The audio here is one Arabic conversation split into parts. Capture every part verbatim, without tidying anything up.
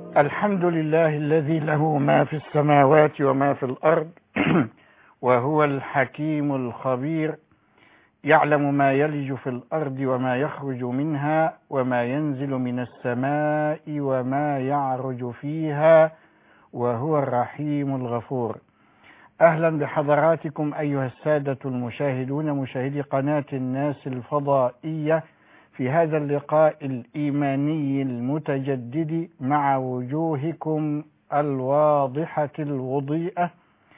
الحمد لله الذي له ما في السماوات وما في الأرض وهو الحكيم الخبير، يعلم ما يلج في الأرض وما يخرج منها وما ينزل من السماء وما يعرج فيها، وهو الرحيم الغفور. أهلا بحضراتكم أيها السادة المشاهدون، مشاهدي قناة الناس الفضائية، في هذا اللقاء الإيماني المتجدد مع وجوهكم الواضحة الوضيئة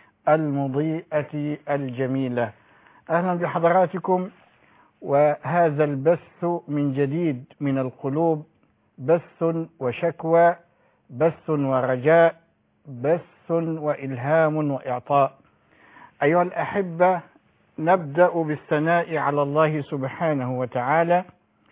المضيئة الجميلة. أهلا بحضراتكم، وهذا البث من جديد من القلوب، بث وشكوى، بث ورجاء، بث وإلهام وإعطاء. أيها الأحبة، نبدأ بالثناء على الله سبحانه وتعالى،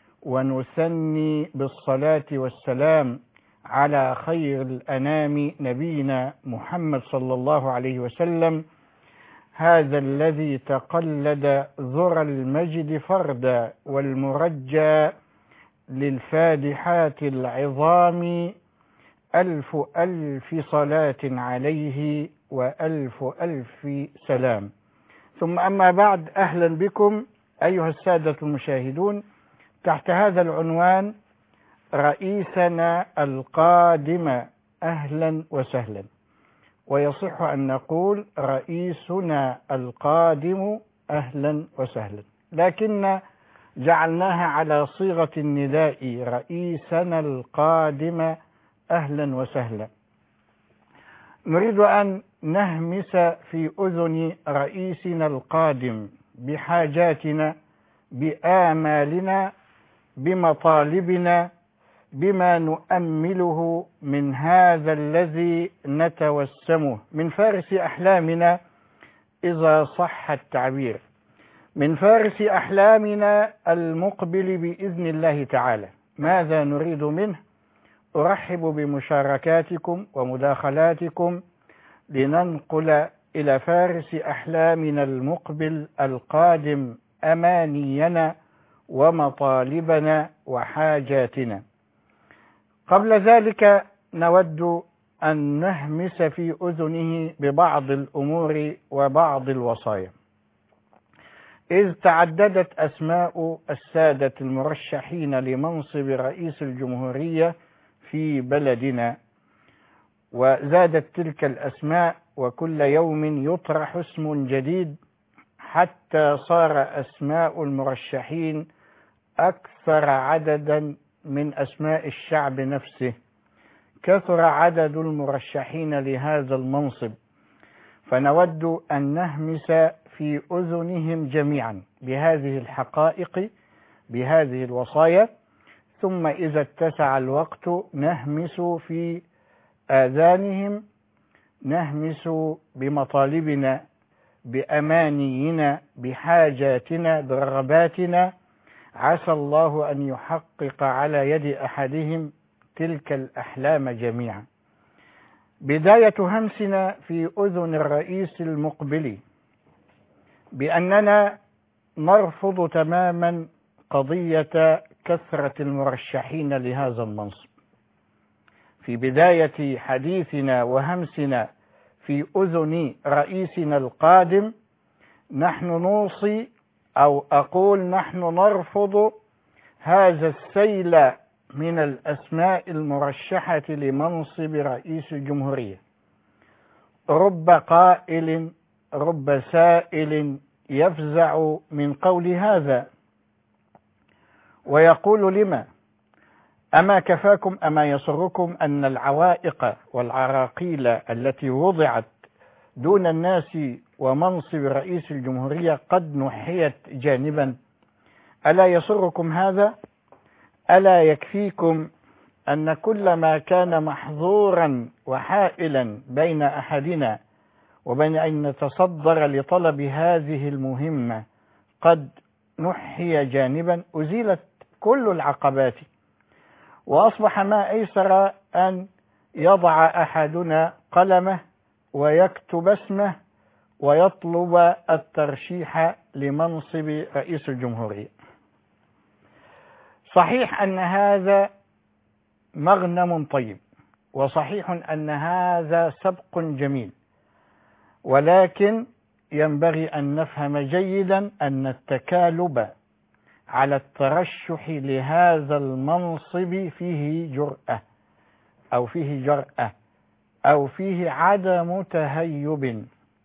ونثني بالصلاة والسلام على خير الأنام نبينا محمد صلى الله عليه وسلم، هذا الذي تقلد ذرى المجد فردا والمرجى للفادحات العظام، ألف ألف صلاة عليه وألف ألف سلام. ثم أما بعد، أهلا بكم أيها السادة المشاهدون تحت هذا العنوان: رئيسنا القادم أهلا وسهلا. ويصح أن نقول رئيسنا القادم أهلا وسهلا، لكن جعلناها على صيغة النداء: رئيسنا القادم أهلا وسهلا. نريد أن نهمس في أذن رئيسنا القادم بحاجاتنا، بآمالنا، بمطالبنا، بما نؤمله من هذا الذي نتوسمه، من فارس أحلامنا إذا صح التعبير، من فارس أحلامنا المقبل بإذن الله تعالى. ماذا نريد منه؟ أرحب بمشاركاتكم ومداخلاتكم لننقل إلى فارس أحلامنا المقبل القادم أمانينا ومطالبنا وحاجاتنا. قبل ذلك نود أن نهمس في أذنه ببعض الأمور وبعض الوصايا. إذ تعددت أسماء السادة المرشحين لمنصب رئيس الجمهورية في بلدنا، وزادت تلك الأسماء، وكل يوم يطرح اسم جديد، حتى صار أسماء المرشحين أكثر عددا من أسماء الشعب نفسه. كثر عدد المرشحين لهذا المنصب، فنود أن نهمس في أذنهم جميعا بهذه الحقائق، بهذه الوصايا، ثم إذا اتسع الوقت نهمس في آذانهم، نهمس بمطالبنا، بأمانينا، بحاجاتنا، برغباتنا، عسى الله أن يحقق على يد أحدهم تلك الأحلام جميعا. بداية همسنا في أذن الرئيس المقبل بأننا نرفض تماما قضية كثرة المرشحين لهذا المنصب. في بداية حديثنا وهمسنا في أذن رئيسنا القادم، نحن نوصي، أو أقول نحن نرفض هذا السيل من الأسماء المرشحة لمنصب رئيس الجمهورية. رب قائل، رب سائل يفزع من قول هذا ويقول: لما؟ أما كفاكم، أما يسركم أن العوائق والعراقيل التي وضعت دون الناس ومنصب رئيس الجمهورية قد نحيت جانبا؟ ألا يسركم هذا؟ ألا يكفيكم أن كل ما كان محظورا وحائلا بين أحدنا وبين أن نتصدر لطلب هذه المهمة قد نحي جانبا؟ أزيلت كل العقبات، وأصبح ما أيسر أن يضع أحدنا قلمه ويكتب اسمه ويطلب الترشيح لمنصب رئيس الجمهورية. صحيح أن هذا مغنم طيب، وصحيح أن هذا سبق جميل، ولكن ينبغي أن نفهم جيدا أن التكالب على الترشح لهذا المنصب فيه جرأة أو فيه جرأة أو فيه عدم تهيب.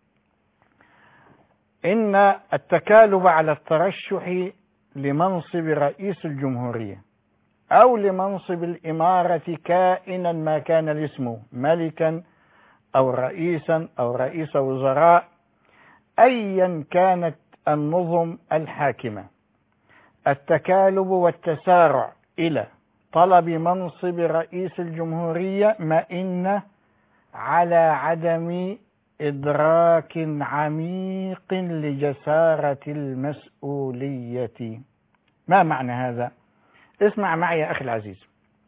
إن التكالب على الترشح لمنصب رئيس الجمهورية أو لمنصب الإمارة كائنا ما كان الاسم، ملكا أو رئيسا أو رئيس وزراء، أيا كانت النظم الحاكمة، التكالب والتسارع إلى طلب منصب رئيس الجمهورية مئن على عدم إدراك عميق لجسارة المسؤولية. ما معنى هذا؟ اسمع معي يا أخي العزيز.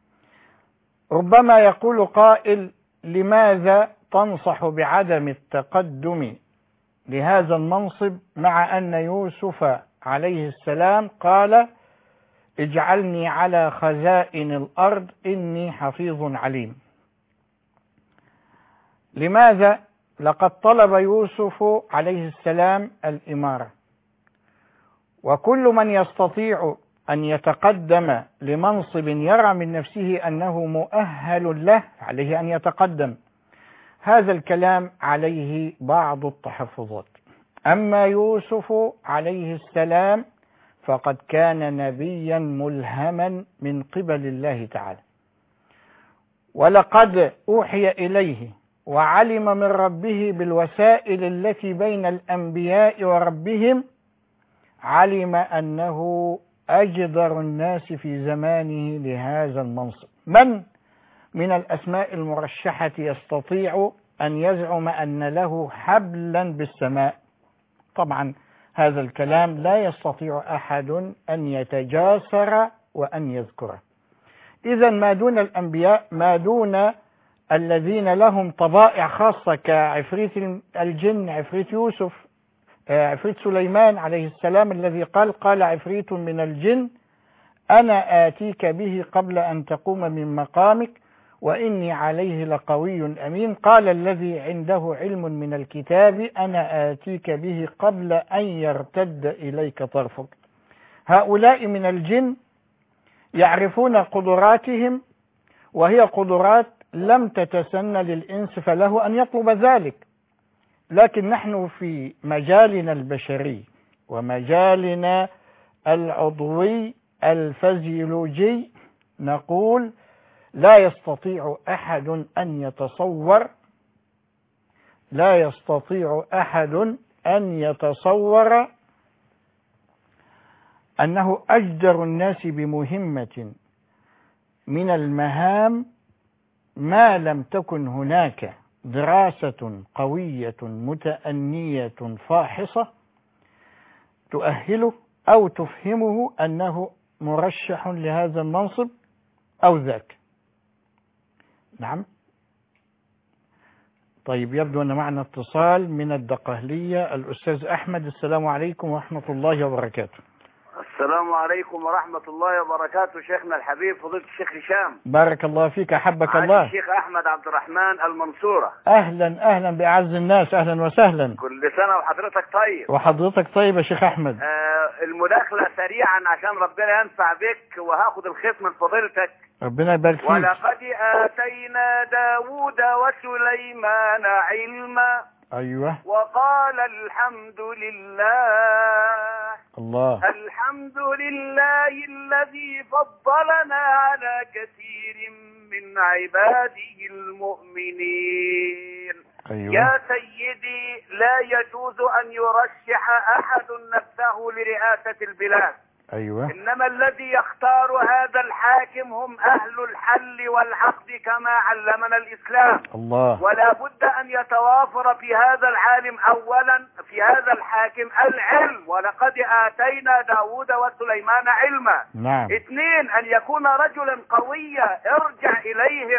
ربما يقول قائل: لماذا تنصح بعدم التقدم لهذا المنصب مع أن يوسف عليه السلام قال: اجعلني على خزائن الأرض إني حفيظ عليم. لماذا؟ لقد طلب يوسف عليه السلام الإمارة، وكل من يستطيع أن يتقدم لمنصب يرى من نفسه أنه مؤهل له عليه أن يتقدم. هذا الكلام عليه بعض التحفظات. أما يوسف عليه السلام فقد كان نبيا ملهما من قبل الله تعالى، ولقد أوحي إليه وعلم من ربه بالوسائل التي بين الأنبياء وربهم، علم أنه أجدر الناس في زمانه لهذا المنصب. من من الأسماء المرشحة يستطيع أن يزعم أن له حبلا بالسماء؟ طبعا هذا الكلام لا يستطيع أحد أن يتجاسر وأن يذكره. إذا ما دون الأنبياء، ما دون الذين لهم طبائع خاصة كعفريت الجن، عفريت يوسف، عفريت سليمان عليه السلام الذي قال قال عفريت من الجن أنا آتيك به قبل أن تقوم من مقامك وإني عليه لقوي أمين. قال الذي عنده علم من الكتاب أنا آتيك به قبل أن يرتد إليك طرفك. هؤلاء من الجن يعرفون قدراتهم، وهي قدرات لم تتسنى للإنس فله أن يطلب ذلك. لكن نحن في مجالنا البشري ومجالنا العضوي الفسيولوجي نقول لا يستطيع أحد أن يتصور لا يستطيع أحد أن يتصور أنه أجدر الناس بمهمة من المهام ما لم تكن هناك دراسة قوية متأنية فاحصة تؤهله أو تفهمه أنه مرشح لهذا المنصب أو ذاك. نعم. طيب، يبدو أن معنا اتصال من الدقهلية. الأستاذ أحمد، السلام عليكم ورحمة الله وبركاته. السلام عليكم ورحمة الله وبركاته. شيخنا الحبيب فضيلة الشيخ هشام، بارك الله فيك، أحبك الله. الشيخ أحمد عبد الرحمن المنصورة. أهلا أهلا بأعز الناس، أهلا وسهلا. كل سنة وحضرتك طيب. وحضرتك طيب يا شيخ أحمد. آه المداخلة سريعا عشان ربنا ينفع بك، وهاخد الخيط من فضيلتك. ربنا يبارك فيك. ولقد آتينا داود وسليمان علما. أيوة. وقال الحمد لله الله الحمد لله الذي فضلنا على كثير من عباده المؤمنين. أيوة. يا سيدي، لا يجوز أن يرشح أحد نفسه لرئاسة البلاد. أيوة. إنما الذي يختار هذا الحاكم هم أهل الحل والعقد كما علمنا الإسلام. الله. ولا بد أن يتوافر في هذا العالم أولا في هذا الحاكم العلم، ولقد آتينا داود وسليمان علما. نعم. اثنين، أن يكون رجلا قويا ارجع إليهم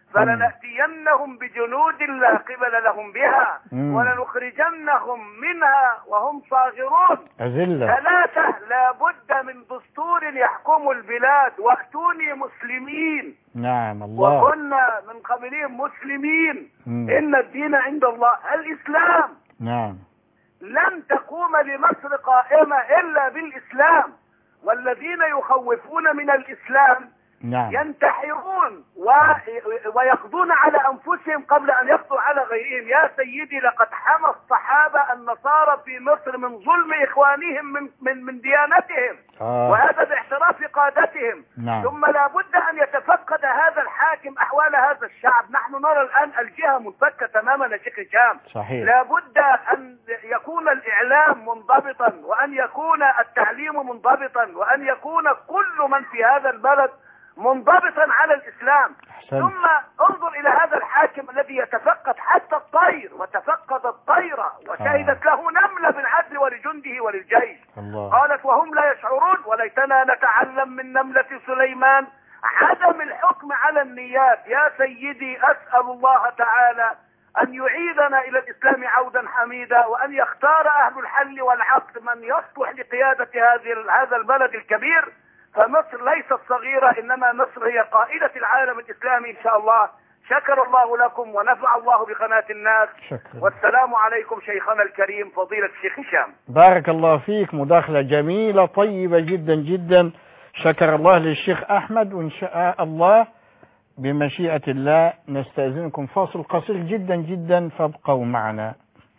فلنأتينهم بجنود لا قبل لهم بها مم. ولنخرجنهم منها وهم صاغرون. أذلة. ثلاثة: لا بد من دستور يحكم البلاد، وأتوني مسلمين. نعم الله. وكنا من قبلهم مسلمين. مم. إن الدين عند الله الإسلام. نعم. لن تقوم لمصر قائمة إلا بالإسلام، والذين يخوفون من الإسلام نعم. ينتحرون و... ويقضون على أنفسهم قبل أن يقضوا على غيرهم. يا سيدي، لقد حمى الصحابة النصارى في مصر من ظلم إخوانهم من من, من ديانتهم. آه. وهذا باعتراف قادتهم. نعم. ثم لا بد أن يتفقد هذا الحاكم أحوال هذا الشعب. نحن نرى الآن الجهة منفكة تماما يا شيخ هشام. صحيح. لا بد أن يكون الإعلام منضبطا، وأن يكون التعليم منضبطا، وأن يكون كل من في هذا البلد منضبطا على الإسلام. أحسن. ثم انظر إلى هذا الحاكم الذي يتفقد حتى الطير، وتفقد الطيرة وشهدت آه. له نملة بالعدل ولجنده وللجيش. الله. قالت وهم لا يشعرون: وليتنا نتعلم من نملة سليمان عدم الحكم على النيات. يا سيدي، أسأل الله تعالى أن يعيدنا إلى الإسلام عودا حميدا، وأن يختار أهل الحل والعقد من يصلح لقيادة هذه هذا البلد الكبير. فمصر ليست صغيرة، إنما مصر هي قائدة العالم الإسلامي إن شاء الله. شكر الله لكم ونفع الله بقناة الناس. شكرا. والسلام عليكم شيخنا الكريم فضيلة الشيخ هشام. بارك الله فيك، مداخلة جميلة طيبة جدا جدا. شكر الله للشيخ أحمد، وإن شاء الله بمشيئة الله نستأذنكم فاصل قصير جدا جدا، فابقوا معنا.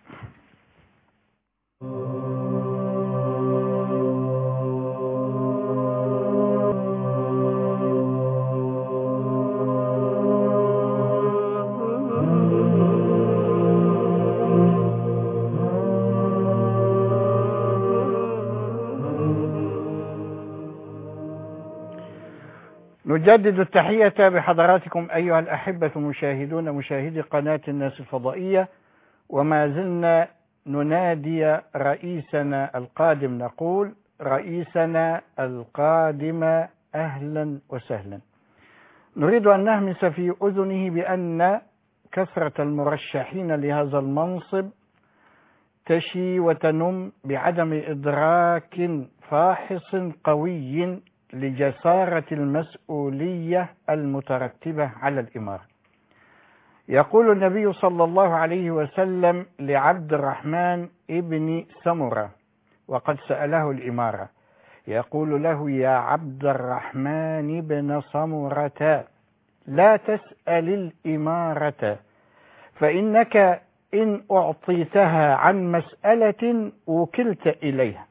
نجدد التحية بحضراتكم أيها الأحبة المشاهدون مشاهدي قناة الناس الفضائية، وما زلنا ننادي رئيسنا القادم، نقول رئيسنا القادم أهلا وسهلا. نريد أن نهمس في أذنه بأن كثرة المرشحين لهذا المنصب تشي وتنم بعدم إدراك فاحص قوي لجسارة المسؤولية المترتبة على الإمارة. يقول النبي صلى الله عليه وسلم لعبد الرحمن ابن سمرة وقد سأله الإمارة، يقول له: يا عبد الرحمن بن سمرة، لا تسأل الإمارة، فإنك إن أعطيتها عن مسألة وكلت إليها،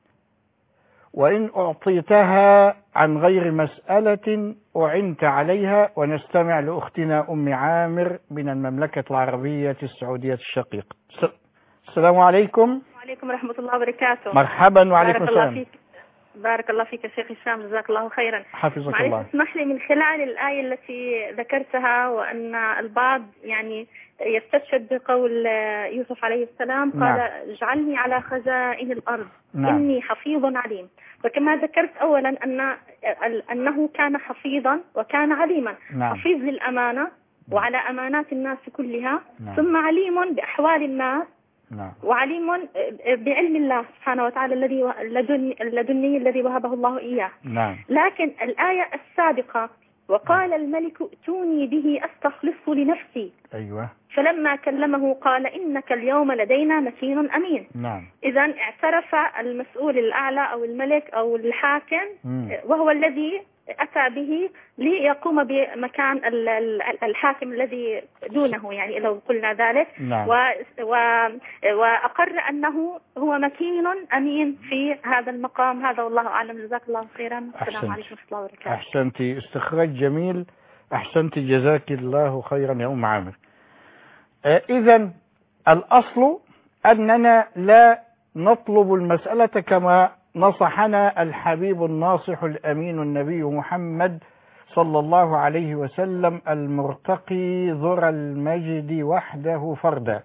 وإن أعطيتها عن غير مسألة أعنت عليها. ونستمع لأختنا أم عامر من المملكة العربية السعودية الشقيقة. السلام عليكم. وعليكم ورحمة الله وبركاته. مرحبا. وعليكم السلام. بارك الله فيك يا شيخ هشام، جزاك الله خيرا. حفظك الله. اسمح لي من خلال الآية التي ذكرتها، وأن البعض يعني يستشهد بقول يوسف عليه السلام، قال: نعم. اجعلني على خزائن الأرض. نعم. إني حفيظ عليم. فكما ذكرت أولا أن أنه كان حفيظا وكان عليما. نعم. حفيظ للأمانة وعلى أمانات الناس كلها. نعم. ثم عليم بأحوال الناس. نعم. وعليم بعلم الله سبحانه وتعالى الذي اللدني الذي وهبه الله إياه. نعم. لكن الآية السابقة: وقال الملك ائتوني به أستخلصه لنفسي. أيوة. فلما كلمه قال: إنك اليوم لدينا مكين أمين. نعم. إذا اعترف المسؤول الأعلى أو الملك أو الحاكم، مم. وهو الذي أتى به ليقوم بمكان الحاكم الذي دونه، يعني لو قلنا ذلك. نعم. و و وأقر أنه هو مكين أمين في هذا المقام. هذا والله أعلم. جزاك الله خيرا. السلام عليكم ورحمة الله وبركاته. أحسنتي، استخراج جميل. أحسنتي، جزاك الله خيرا يا أم عامر. آه إذا الأصل أننا لا نطلب المسألة كما نصحنا الحبيب الناصح الأمين النبي محمد صلى الله عليه وسلم: المرتقي ذر المجد وحده فردا.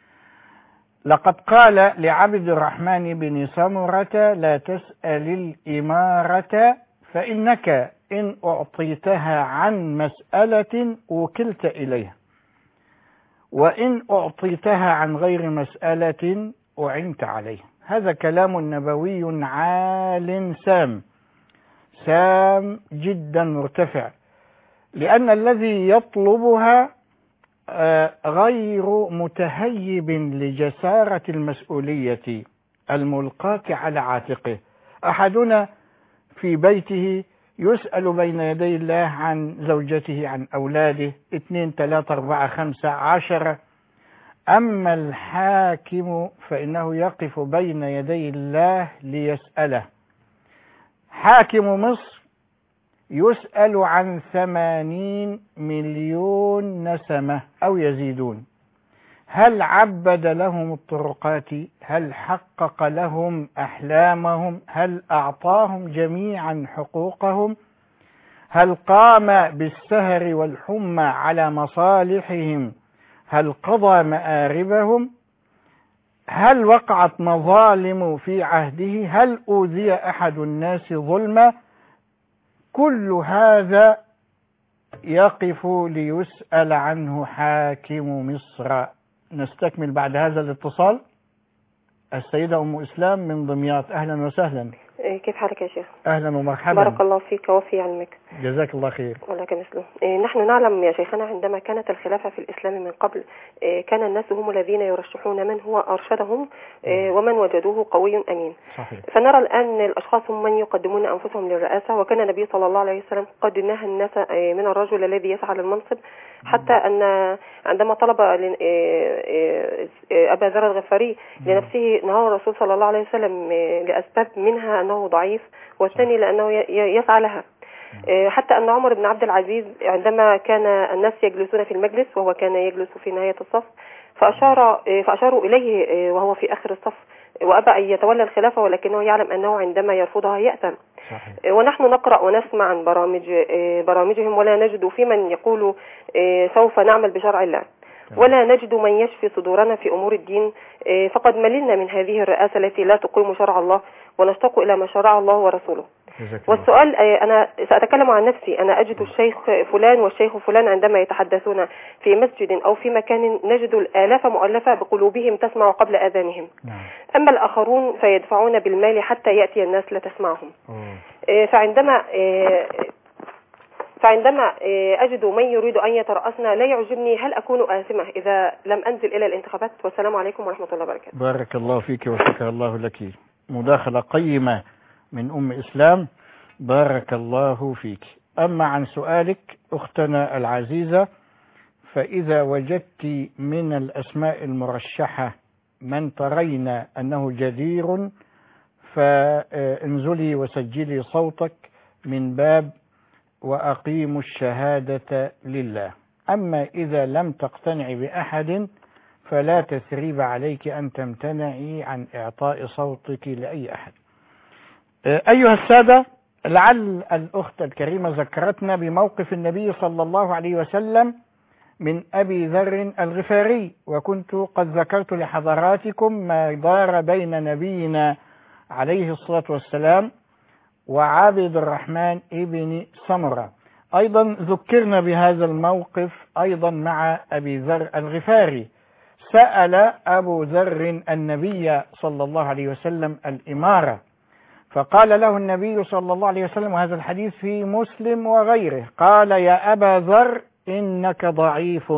لقد قال لعبد الرحمن بن سمرة: لا تسأل الإمارة، فإنك إن أعطيتها عن مسألة وكلت إليها، وإن أعطيتها عن غير مسألة أعنت عليها. هذا كلام نبوي عال سام سام جدا مرتفع، لأن الذي يطلبها غير متهيب لجسارة المسؤولية الملقاة على عاتقه. أحدنا في بيته يسأل بين يدي الله عن زوجته، عن أولاده، اثنين ثلاثة أربعة خمسة عشرة. أما الحاكم فإنه يقف بين يدي الله ليسأله. حاكم مصر يسأل عن ثمانين مليون نسمة أو يزيدون. هل عبد لهم الطرقات؟ هل حقق لهم أحلامهم؟ هل أعطاهم جميعا حقوقهم؟ هل قام بالسهر والحمى على مصالحهم؟ هل قضى مآربهم؟ هل وقعت مظالم في عهده؟ هل أوذي أحد الناس ظلما؟ كل هذا يقف ليسأل عنه حاكم مصر. نستكمل بعد هذا الاتصال. السيدة أم إسلام من دمياط، أهلا وسهلا. كيف حالك يا شيخ؟ أهلا ومرحبا. بارك الله فيك ووفي علمك. جزاك الله خير. ولك مثله. نحن نعلم يا شيخنا عندما كانت الخلافة في الإسلام من قبل كان الناس هم الذين يرشحون من هو أرشدهم ومن وجدوه قوي أمين. صحيح. فنرى الآن الأشخاص هم من يقدمون أنفسهم للرئاسة، وكان النبي صلى الله عليه وسلم قد نهى الناس من الرجل الذي يسعى للمنصب، حتى أن عندما طلب أبا ذر الغفاري لنفسه نهى الرسول صلى الله عليه وسلم لأسباب منها أنه ضعيف، والثاني لأنه يسعى لها. حتى أن عمر بن عبد العزيز عندما كان الناس يجلسون في المجلس وهو كان يجلس في نهاية الصف فأشار فأشاروا إليه وهو في آخر الصف، وأبى أن يتولى الخلافة، ولكنه يعلم أنه عندما يرفضها يأثم. ونحن نقرأ ونسمع عن برامج برامجهم ولا نجد في من يقول سوف نعمل بشرع الله، ولا نجد من يشفي صدورنا في أمور الدين. فقد مللنا من هذه الرئاسة التي لا تقيم شرع الله، ونشتاق إلى ما شرع الله ورسوله. والسؤال، أنا سأتكلم عن نفسي، أنا أجد الشيخ فلان والشيخ فلان عندما يتحدثون في مسجد أو في مكان نجد الآلاف مؤلفة بقلوبهم تسمع قبل آذانهم. أما الآخرون فيدفعون بالمال حتى يأتي الناس لا تسمعهم. فعندما فعندما أجد من يريد أن يترأسنا لا يعجبني، هل أكون آثمة إذا لم أنزل إلى الانتخابات؟ والسلام عليكم ورحمة الله وبركاته. بارك الله فيك وشكر الله لك. مداخلة قيمة من أم إسلام، بارك الله فيك. أما عن سؤالك أختنا العزيزة، فإذا وجدت من الأسماء المرشحة من ترين أنه جدير فانزلي وسجلي صوتك من باب وأقيموا الشهادة لله. أما إذا لم تقتنعي بأحد فلا تثريب عليك أن تمتنعي عن إعطاء صوتك لأي أحد. أيها السادة، لعل الأخت الكريمة ذكرتنا بموقف النبي صلى الله عليه وسلم من أبي ذر الغفاري، وكنت قد ذكرت لحضراتكم ما دار بين نبينا عليه الصلاة والسلام وعابد الرحمن ابن سمرة. أيضا ذكرنا بهذا الموقف أيضا مع أبي ذر الغفاري. سأل أبو ذر النبي صلى الله عليه وسلم الإمارة، فقال له النبي صلى الله عليه وسلم، وهذا الحديث في مسلم وغيره، قال: يا أبا ذر إنك ضعيف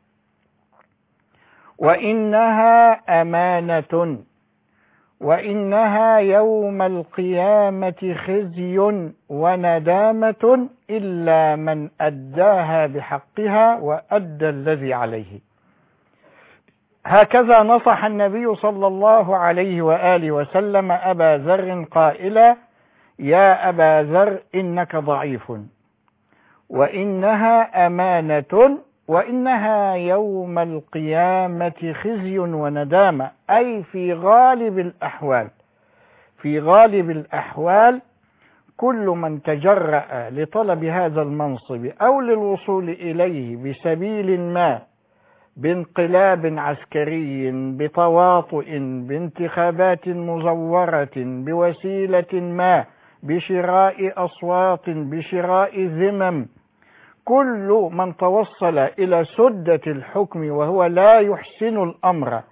وإنها أمانة وإنها يوم القيامة خزي وندامة إلا من أداها بحقها وأدى الذي عليه. هكذا نصح النبي صلى الله عليه وآله وسلم أبا ذر قائلا: يا أبا ذر إنك ضعيف وإنها أمانة وإنها يوم القيامة خزي وندامة، أي في غالب الأحوال في غالب الأحوال كل من تجرأ لطلب هذا المنصب أو للوصول إليه بسبيل ما، بانقلاب عسكري، بتواطؤ، بانتخابات مزورة، بوسيلة ما، بشراء أصوات، بشراء ذمم. كل من توصل إلى سدة الحكم وهو لا يحسن الأمر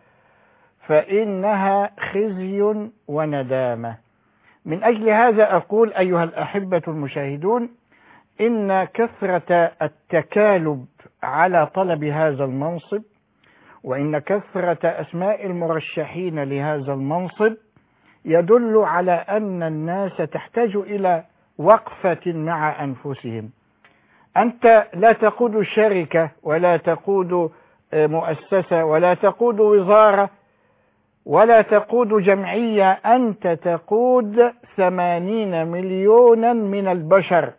فإنها خزي وندامة. من أجل هذا أقول أيها الأحبة المشاهدون إن كثرة التكالب على طلب هذا المنصب، وإن كثرة أسماء المرشحين لهذا المنصب يدل على أن الناس تحتاج إلى وقفة مع أنفسهم. أنت لا تقود شركة ولا تقود مؤسسة ولا تقود وزارة ولا تقود جمعية، أنت تقود ثمانين مليونا من البشر.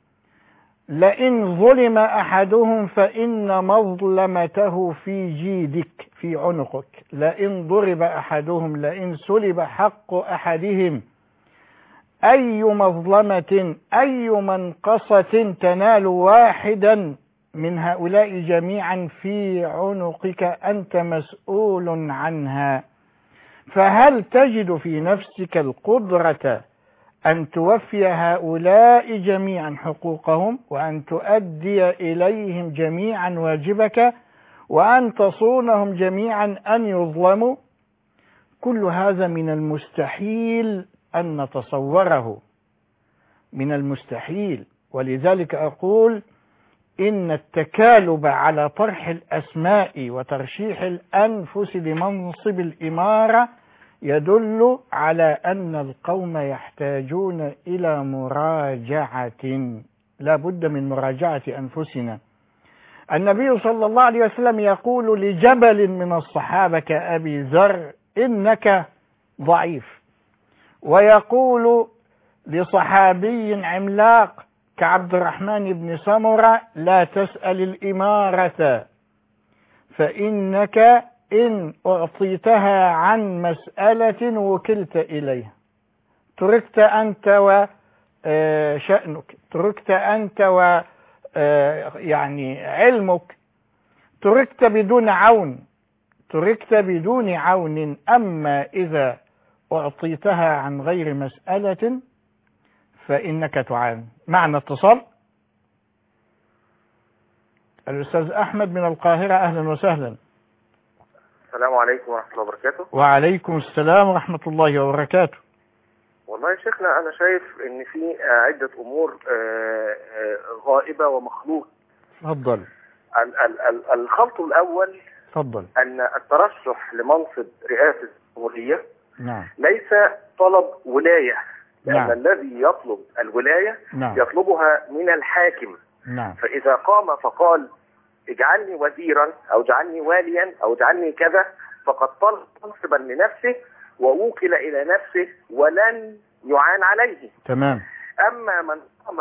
لئن ظلم أحدهم فإن مظلمته في جيدك، في عنقك. لئن ضرب أحدهم، لئن سلب حق أحدهم، أي مظلمة أي منقصة تنال واحدا من هؤلاء جميعا في عنقك أنت مسؤول عنها. فهل تجد في نفسك القدرة أن توفي هؤلاء جميعا حقوقهم، وأن تؤدي إليهم جميعا واجبك، وأن تصونهم جميعا أن يظلموا؟ كل هذا من المستحيل أن نتصوره، من المستحيل. ولذلك أقول إن التكالب على طرح الأسماء وترشيح الأنفس لمنصب الإمارة يدل على أن القوم يحتاجون إلى مراجعة، لا بد من مراجعة أنفسنا. النبي صلى الله عليه وسلم يقول لجبل من الصحابة كأبي ذر إنك ضعيف، ويقول لصحابي عملاق كعبد الرحمن بن سمرة لا تسأل الإمارة فإنك إن أعطيتها عن مسألة وكلت إليها، تركت أنت وشأنك، تركت أنت و يعني علمك، تركت بدون عون، تركت بدون عون. أما إذا أعطيتها عن غير مسألة فإنك تعان. معنا اتصال. الأستاذ أحمد من القاهرة، أهلا وسهلا. السلام عليكم ورحمة الله وبركاته. وعليكم السلام ورحمة الله وبركاته. والله يا شيخنا أنا شايف إن في عدة أمور غائبة ومخلوط. تفضل. الخلط الأول تفضل. أن الترشح لمنصب رئاسة الجمهورية نعم ليس طلب ولاية، لأن نعم. الذي يطلب الولاية نعم. يطلبها من الحاكم. نعم. فإذا قام فقال اجعلني وزيرا أو اجعلني واليا أو اجعلني كذا فقد طلب منصبا لنفسه ووكل إلى نفسه ولن يعان عليه. تمام. أما من قام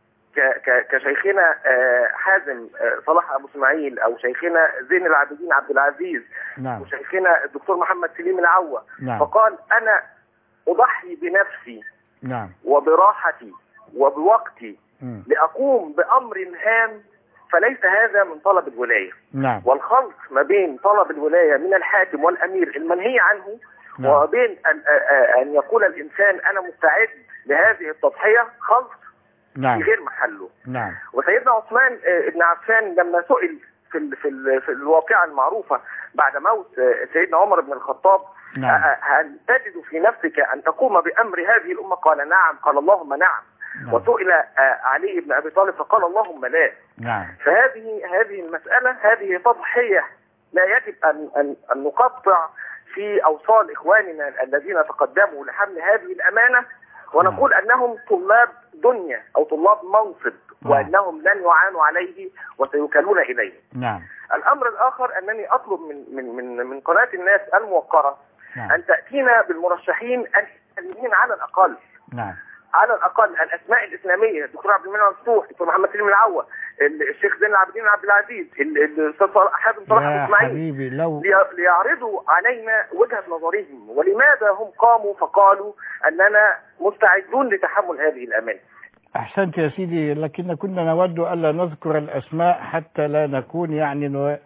كشيخنا حازم صلاح أبو اسماعيل أو شيخنا زين العابدين عبد العزيز، نعم. وشيخنا الدكتور محمد سليم العوة، نعم. فقال أنا أضحي بنفسي نعم. وبراحتي وبوقتي م. لأقوم بأمر هام، فليس هذا من طلب الولاية. نعم. والخلط ما بين طلب الولاية من الحاكم والأمير المنهي عنه، نعم. وبين أن, أن يقول الإنسان أنا مستعد لهذه التضحية، خلط نعم. في غير محله. نعم. وسيدنا عثمان بن عفان لما سئل في ال في, ال في الواقعة المعروفة بعد موت سيدنا عمر بن الخطاب، نعم. هل تجد في نفسك أن تقوم بأمر هذه الأمة؟ قال نعم. قال اللهم نعم. نعم. وسئل علي بن أبي طالب فقال اللهم لا. نعم. فهذه هذه المسألة هذه تضحية لا يجب أن, أن, أن نقطع في أوصال إخواننا الذين تقدموا لحمل هذه الأمانة، ونقول نعم. أنهم طلاب دنيا أو طلاب منصب، نعم. وأنهم لن يعانوا عليه وسيكلون إليه. نعم. الأمر الآخر أنني أطلب من من من, من قناة الناس الموقرة نعم. أن تأتينا بالمرشحين الإسلاميين على الأقل. نعم. على الأقل الأسماء الإسلامية، الدكتور عبد المنعم مفتوح، الدكتور محمد سليم العوة، الشيخ زين العابدين عبد العزيز، الأستاذ حازم صلاح أبو اسماعيل، لو... ليعرضوا علينا وجهة نظرهم ولماذا هم قاموا فقالوا أننا مستعدون لتحمل هذه الأمانة. أحسنت يا سيدي، لكن كنا نود ألا نذكر الأسماء حتى لا نكون يعني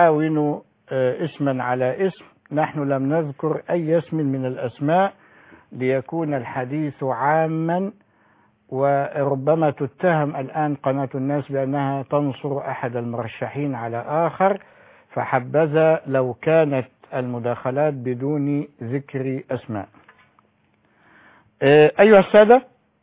نعاون اسما على اسم. نحن لم نذكر أي اسم من الأسماء، ليكون الحديث عاما، وربما تتهم الآن قناة الناس بأنها تنصر أحد المرشحين على آخر، فحبذا لو كانت المداخلات بدون ذكر أسماء. أيها السادة،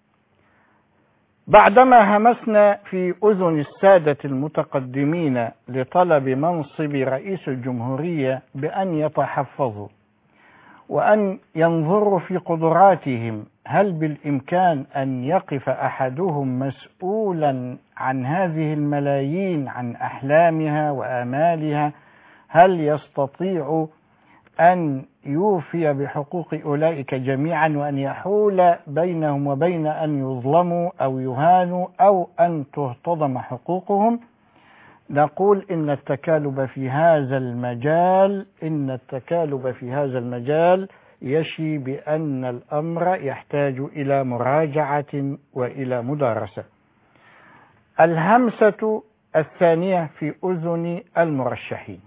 بعدما همسنا في أذن السادة المتقدمين لطلب منصب رئيس الجمهورية بأن يتحفظوا وأن ينظروا في قدراتهم، هل بالإمكان أن يقف أحدهم مسؤولا عن هذه الملايين، عن أحلامها وآمالها؟ هل يستطيع أن يوفي بحقوق أولئك جميعا، وأن يحول بينهم وبين أن يظلموا أو يهانوا أو أن تهتضم حقوقهم؟ نقول إن التكالب في هذا المجال إن التكالب في هذا المجال يشي بأن الأمر يحتاج إلى مراجعة وإلى مدارسة. الهمسة الثانية في أذن المرشحين.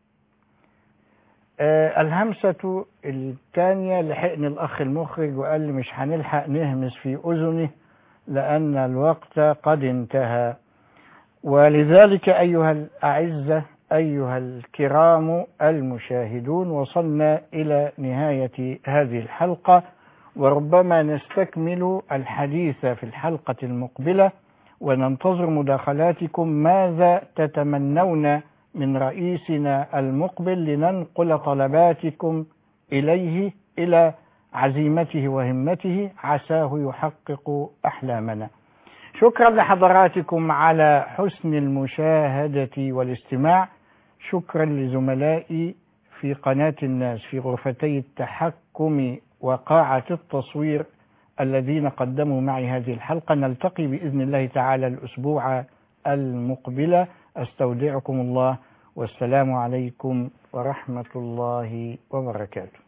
آه الهمسة الثانية لحقني الأخ المخرج وقال لي مش هنلحق نهمس في أذنه لأن الوقت قد انتهى، ولذلك أيها الأعزة أيها الكرام المشاهدون، وصلنا إلى نهاية هذه الحلقة، وربما نستكمل الحديث في الحلقة المقبلة، وننتظر مداخلاتكم ماذا تتمنون من رئيسنا المقبل لننقل طلباتكم إليه إلى عزيمته وهمته، عساه يحقق أحلامنا. شكرا لحضراتكم على حسن المشاهدة والاستماع. شكرا لزملائي في قناة الناس في غرفتي التحكم وقاعة التصوير الذين قدموا معي هذه الحلقة. نلتقي بإذن الله تعالى الأسبوع المقبل. أستودعكم الله، والسلام عليكم ورحمة الله وبركاته.